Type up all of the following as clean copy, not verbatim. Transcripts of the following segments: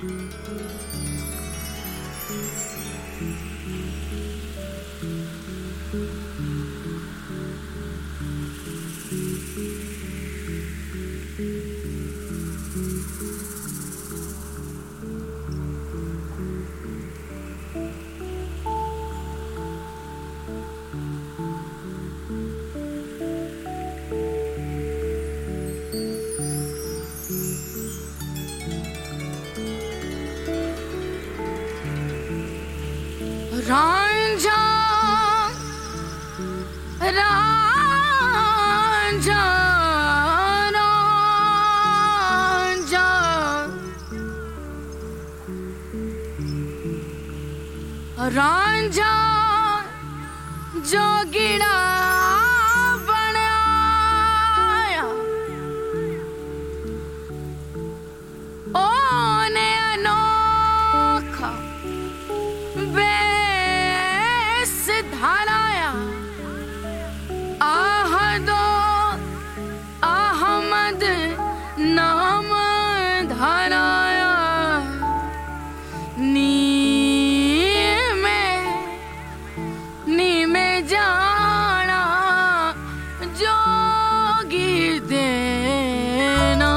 रांझा रांझा रांझा रांझा जोगिड़ा बनाया ओने अनोखा धाराया आहदो अहमद नाम धाराया नी में जाना जोगी देना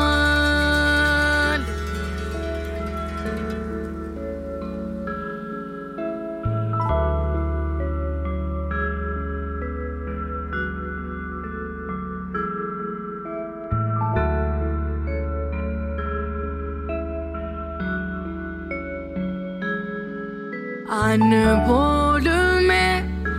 अनबोल में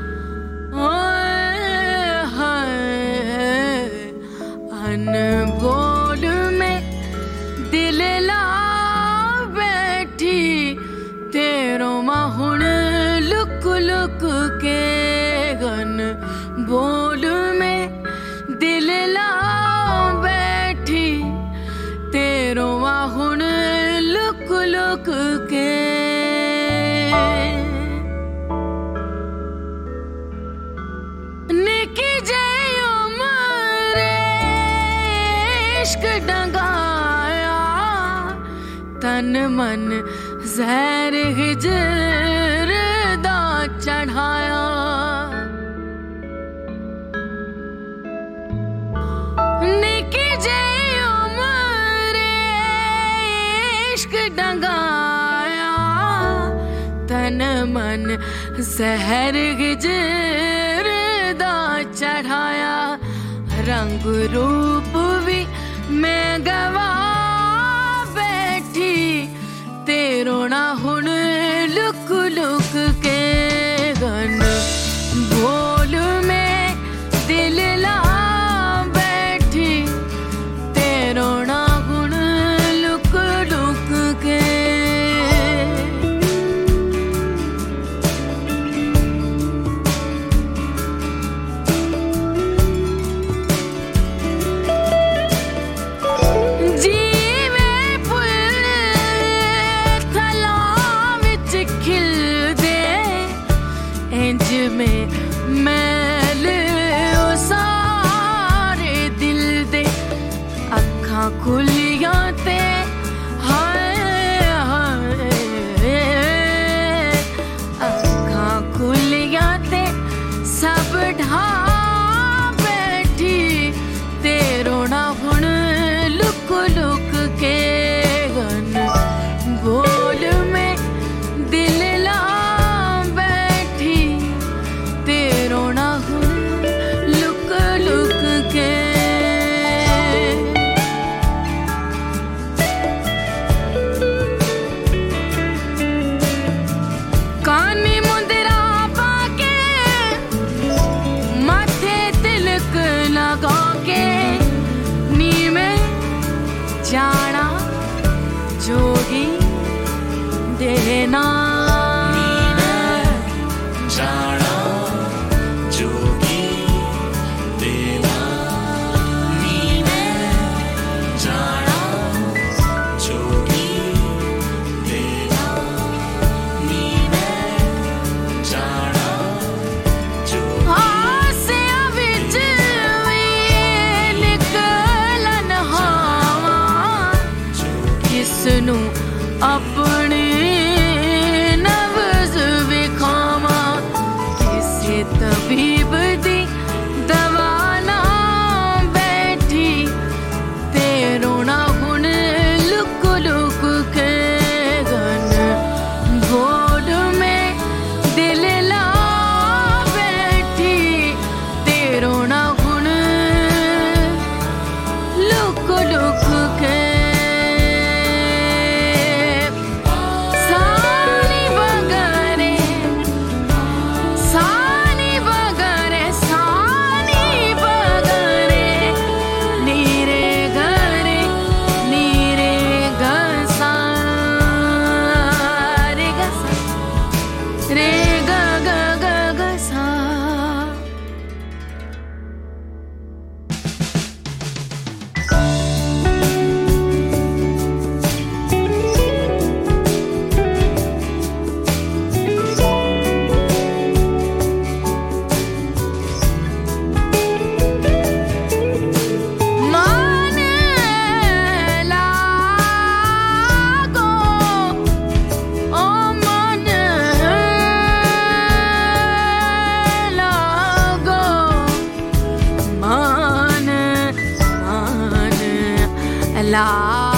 अनबोल में दिल ला बैठी तेरो माहुण लुक लुक के गन बोल में दिल ला बैठी तेरो माहुण लुक लुक के इश्क डंगाया तन मन जहर हिजर दा चढ़ाया निकी जे उम्र इश्क डंगाया तन मन जहर हिजर दा चढ़ाया रंग रूप भी मैं गवा बैठी तेरो ना हुण लुक लुक के गन बोल में दिल ला बैठी तेरो ना हुण लुक लुक के जी तबीब दी दवा ना बैठी ते रोना हुण लुक लुक के गन बोल में दिल ला बैठी ते रोना हुण लुक लुक के la